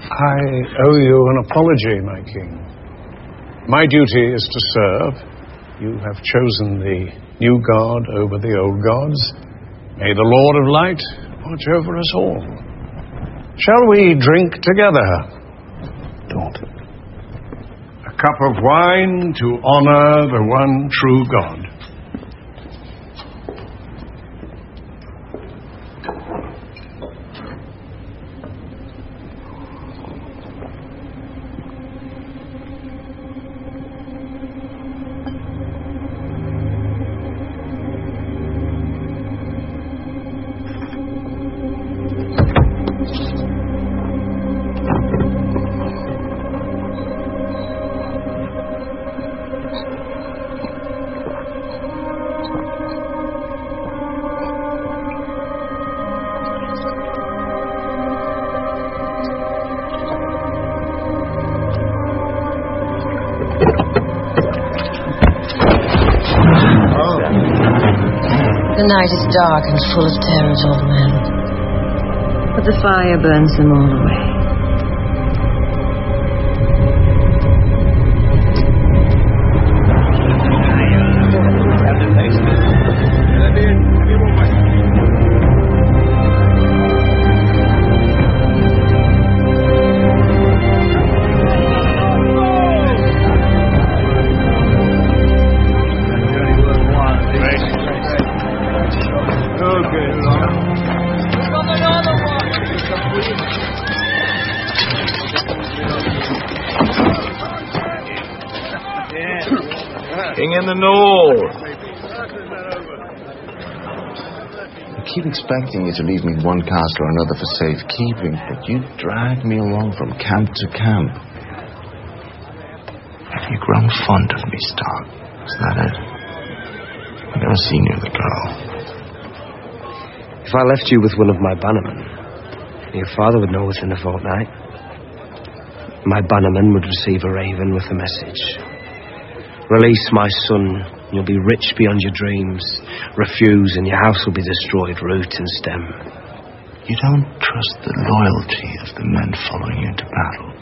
I owe you an apology, my king. My duty is to serve. You have chosen the new god over the old gods. May the Lord of Light watch over us all. Shall we drink together? Don't. A cup of wine to honor the one true God. The night is dark and full of terrors, old man. But the fire burns them all away. King in the north. I keep expecting you to leave me one castle or another for safekeeping, but you drag me along from camp to camp. Have you grown fond of me, Stark? Is that it? I've never seen you the girl. If I left you with one of my bannermen, your father would know within a fortnight. My bannerman would receive a raven with a message. Release my son, and you'll be rich beyond your dreams. Refuse, and your house will be destroyed, root and stem. You don't trust the loyalty of the men following you into battle.